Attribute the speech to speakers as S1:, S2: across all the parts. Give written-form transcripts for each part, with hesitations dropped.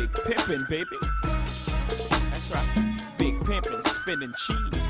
S1: big pimpin', baby. That's right. Big pimpin', spinning cheese.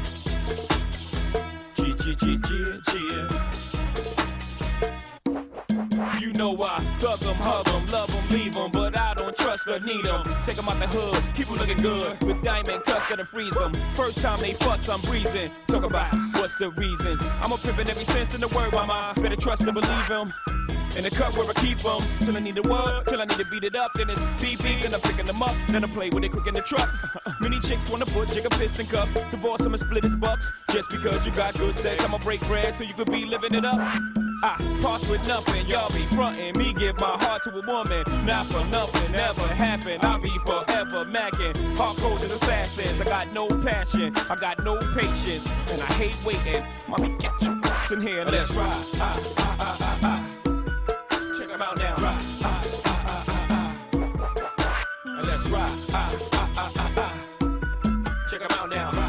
S1: You know I thug 'em, hug 'em, love 'em, leave 'em, but I don't trust or need 'em. Take 'em out the hood, keep 'em looking good, with diamond cuffs that'll freeze 'em. First time they fuss, I'm breezing. Talk about what's the reasons. I'm a pimpin' every sense in the word, mama. Better trust and believe 'em. In the cup where I keep 'em, till I need a word, till I need to beat it up. Then it's BB, and I'm picking them up. Then I play with it quick in the truck. Many chicks wanna put Jigga fist in cuffs. Divorce 'em and split his bucks. Just because you got good sex, I'ma break bread so you could be living it up. I pass with nothing, y'all be frontin'. Me give my heart to a woman, not for nothing, never happen. I'll be forever macking. Hardcore as assassins, I got no passion, I got no patience, and I hate waiting. Mommy, get your ass in here, let's ride. Check them out now. Let's ride. Check them out now.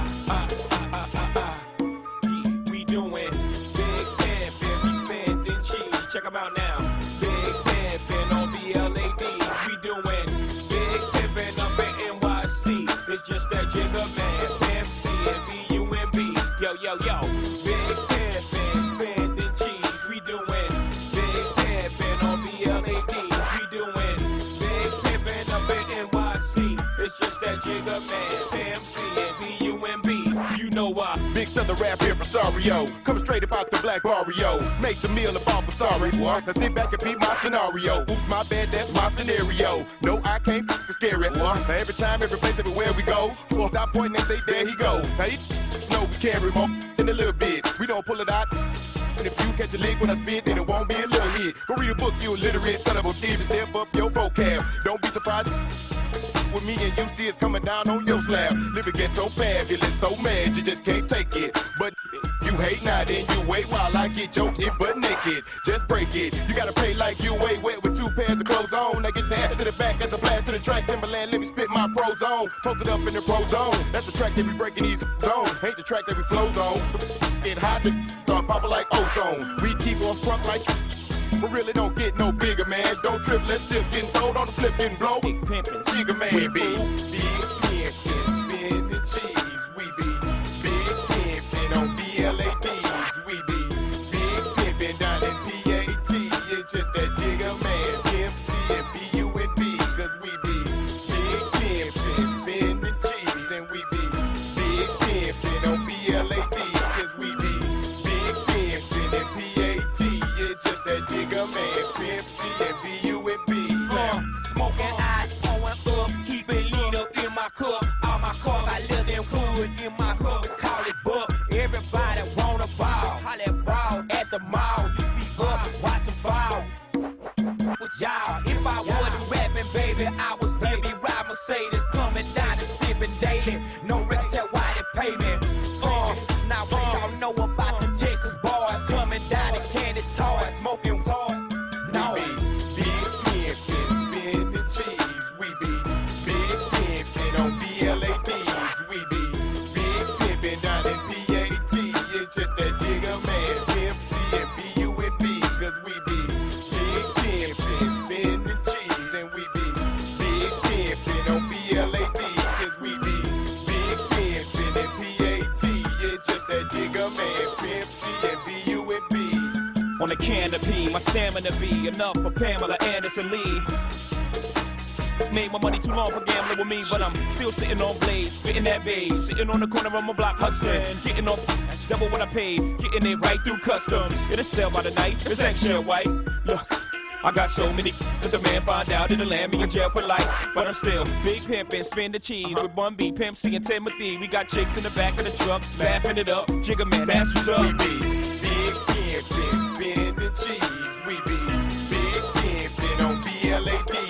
S1: Yeah, we doing big pimpin', we spending cheese. Check them out now. Big pimpin' on BLADs. We doing big pimpin' up in NYC. It's just that Jigga man, Pimp C and BUMB. Yo, yo, yo. Big pimpin', spending cheese. We doing big pimpin' on BLADs. We doing big pimpin' up in NYC. It's just that Jigga man, Pimp C and BUMB. You know why?
S2: Big Southern rap here from Sario. Coming straight about the black barrio. Makes a meal about for sorry. Now sit back and beat my scenario. Oops, my bad, that's my scenario. No, I can't f***ing scare it. Now every time, every place, everywhere we go. So stop pointing and say, there he go. Now you know we carry more in a little bit. We don't pull it out. And if you catch a lick when I spit, then it won't be a little hit. Go read a book, you illiterate son of a thief. Step up your vocab. Don't be surprised with me and you see it's coming down on your slab. Living ghetto fabulous, so mad you just can't take it. But you hate now, then you wait while I get your hit butt naked. Just break it. You gotta pay like you way wet with 2 pairs of clothes on. Now get your ass to the back as a blast to the track. Timberland, let me spit my pros on. Posted up in the pro zone. That's the track that we breaking these zone. Ain't the track that we flows on. Get hot to start popping like ozone. We keep on front like but really don't get no bigger, man. Don't trip, let's sip, getting throwed on the flip and blow.
S1: Big pimpin',
S2: Jigga man, we be big pimpin', spinning cheese. We be big pimpin' on BLADs. We be big pimpin' down in PAT. It's just that Jigga man, Pimp C and BUMB. Cause we be big pimpin', spinning cheese. And we be big pimpin' on BLADs. Cause we be big pimpin' in PAT. It's just that Jigga man, Pimp C and BUMB.
S3: Smoking hot, pouring up, keep it lean up in my cup. All my cars, I live them hood in my hood, call it buck. Everybody wanna ball, holla ball at the mall. You be up, watching ball with y'all. If I wasn't rapping, baby, I would still be riding Mercedes, coming down and sipping daily. No record tell why they pay me. Now what y'all know about the Texas boys coming down to candy toys, smoking hard. No.
S2: Big pimpin', spinning cheese. We be big pimpin' on BLADs. We be big pimpin' down in PAT. It's just that Jigga man, Pimp C and BUMB. Cause we be big pimpin', spinning cheese. And we be big pimpin' on BLADs. Cause we be big pimpin' in PAT. It's just that Jigga man, Pimp C and BUMB.
S1: on the canopy, my stamina be enough for Pamela Anderson Lee. Made my money too long for gambling with me, but I'm still sitting on blades, spitting that babe, sitting on the corner of my block hustling, getting off double what I paid, getting it right through customs. It'll sell by the night, it's extra white. Look, I got so many that the man find out it'll land me in jail for life. But I'm still big pimpin', spin the cheese with Bun B, Pimp C and Timothy. We got chicks in the back of the truck, laughing it up. Jigga man, that's what's up.
S2: We be big pimpin', spin the cheese. We be big pimpin' on BLAD.